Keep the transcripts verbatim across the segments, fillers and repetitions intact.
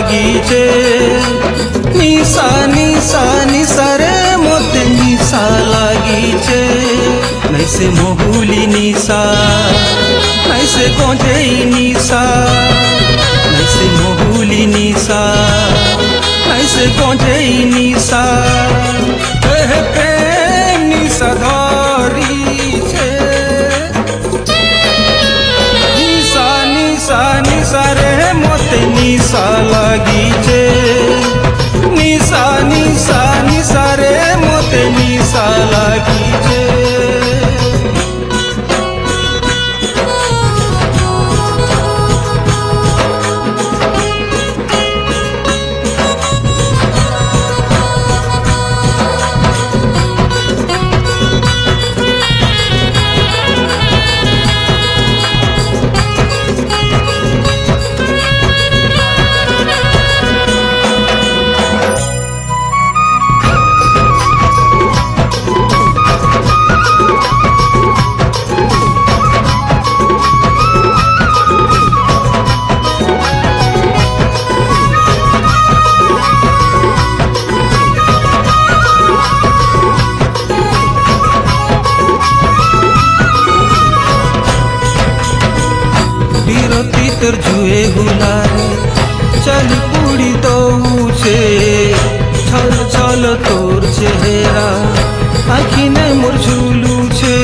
लागिचे निशा निशा निशा रे मोते निशा लागिचे नैसे मोहुली निशा नैसे गोंजेई निशा नैसे मोहुली निशा नैसे गोंजेई निशा हे प्रेम निशा धरी छे निशा निशा निशा रे मोते निशा लागिचे निशा निशा निशा रे मोते निशा लागिचे। तर जुए गुलारे चल पूरी दौचे छल छल तोर चेहरा आखी ने मोर झुलू छे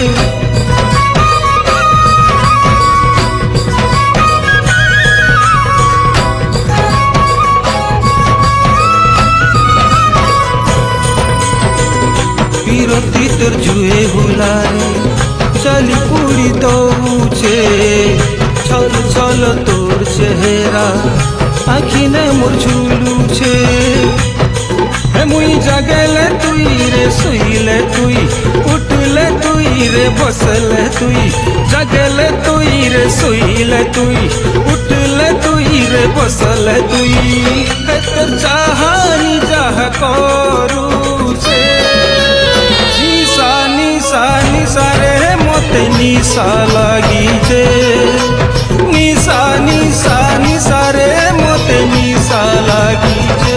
पीरती तर जुए गुलारे चल पूरी दौचे छल छल तोर चेहरा आखी ने मोर झुलू छे हे मुई जागले तुई रे सोइले तुई उठले तुई रे बसले तुई जागले तुई रे सोइले तुई उठले तुई रे बसले तुई हे तोर चाहानी जाह करू छे निशा निशा निशा रे मोते निशा लागिचे निशा निशा निशा रे मोते निशा लागिचे।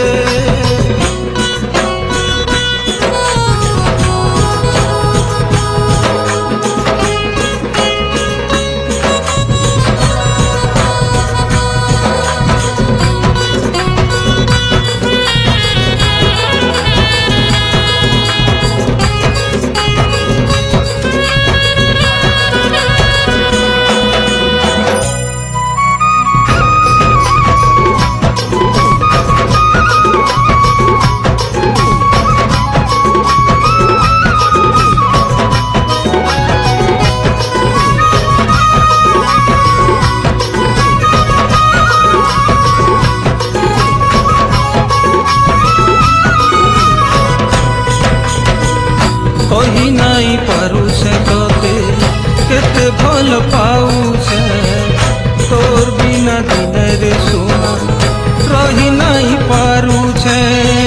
कही नहीं पारू से तोते केते भल पाऊ से तोर बिना दिन रे सुना रही नहीं पारू छे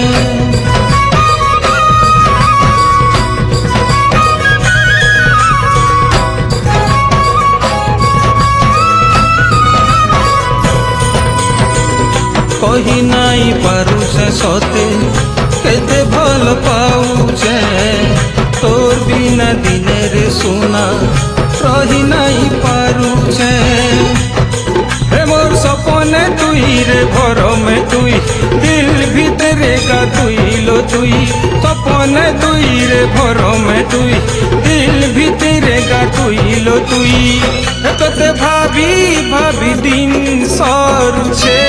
कही नहीं पारू से सोते केते भल पाऊ छे तोर बिना दिन रे सुना रही नहीं पारू छे हे मोर सपने तुई रे घर में तुई दिल भीतरे का तुई लो तुई सपने तुई रे घर में तुई दिल भीतरे का तुई लो तुई तोते भाभी भाभी दिन सर छे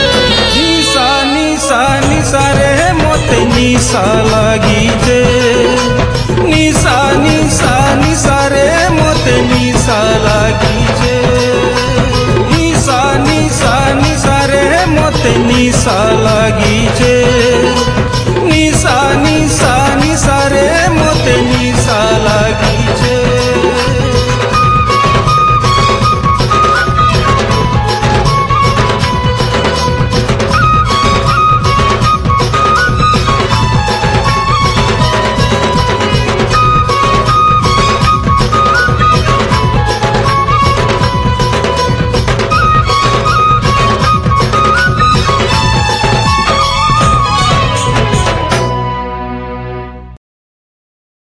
निशा निशा निशा रे मोते निशा लागिचे।